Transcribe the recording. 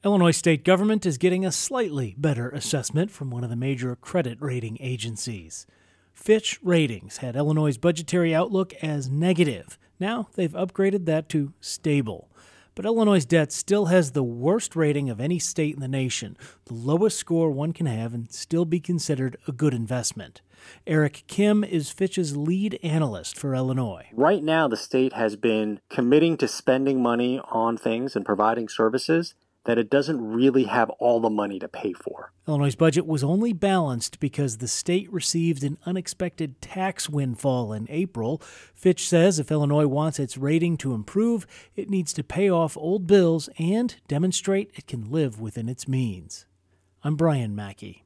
Illinois state government is getting a slightly better assessment from one of the major credit rating agencies. Fitch Ratings had Illinois' budgetary outlook as negative. Now they've upgraded that to stable. But Illinois' debt still has the worst rating of any state in the nation, the lowest score one can have and still be considered a good investment. Eric Kim is Fitch's lead analyst for Illinois. Right now, the state has been committing to spending money on things and providing services that it doesn't really have all the money to pay for. Illinois' budget was only balanced because the state received an unexpected tax windfall in April. Fitch says if Illinois wants its rating to improve, it needs to pay off old bills and demonstrate it can live within its means. I'm Brian Mackey.